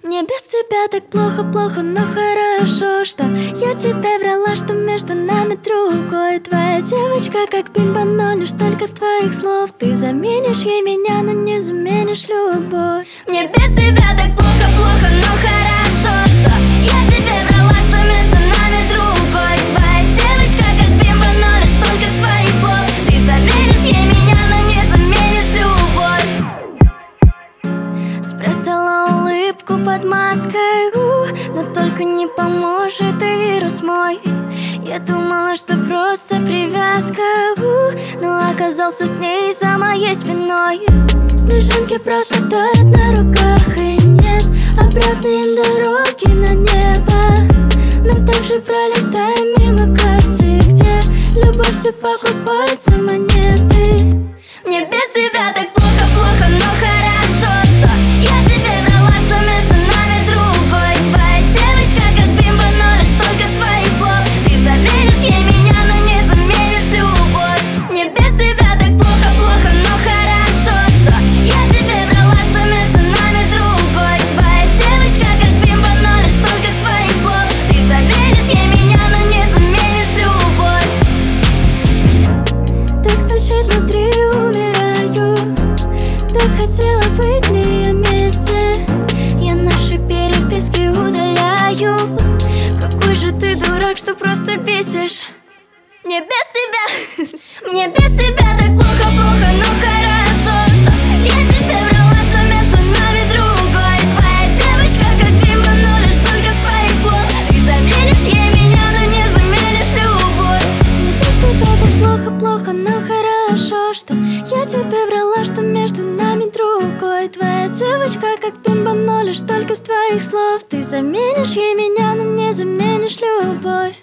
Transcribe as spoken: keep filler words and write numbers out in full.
Мне без тебя так плохо-плохо, но хорошо, что я тебе врала, что между нами другой. Твоя девочка как бимба, но лишь только с твоих слов. Ты заменишь ей меня, но не заменишь любовь. Мне без тебя так плохо-плохо, но хорошо, что я тебе врала, что между нами другой. Твоя девочка как бимба, но лишь только с твоих слов. Ты заменишь ей меня, но не заменишь любовь. Спрятала улыбку под маской, у, но только не поможет и вирус мой. Я думала, что просто привязка, у, но оказался с ней за моей спиной. Снежинки просто тают на руках, и нет обратной дороги на небо. Мы также пролетаем мимо кассы, где любовь все покупает за монеты. Мне без тебя так плохо-плохо, но хорошо, что я тебе врала, что между нами другой. Твоя девочка как бимба, но лишь только с твоих слов. Ты заменишь ей меня, но не заменишь любовь. Мне без тебя так плохо-плохо, но хорошо, что я тебе врала, что между нами другой. Твоя девочка как бимба, но лишь только с твоих слов. Ты заменишь ей меня, но не заменишь любовь. Так стучит внутри, умираю. Так хотела быть в нее месте. Я наши переписки удаляю. Какой же ты дурак, что просто бесишь. Мне без тебя, мне без тебя так плохо-плохо, но хорошо, что я тебе врала, что между нами другой. Твоя девочка как бимба, но лишь только с твоих слов. Ты заменишь ей меня, но не заменишь любовь. Мне без тебя так плохо-плохо, но хорошо, что я тебе врала, что между нами другой. Твоя девочка как бимба, но лишь только с твоих слов. Ты заменишь ей меня, но не заменишь любовь.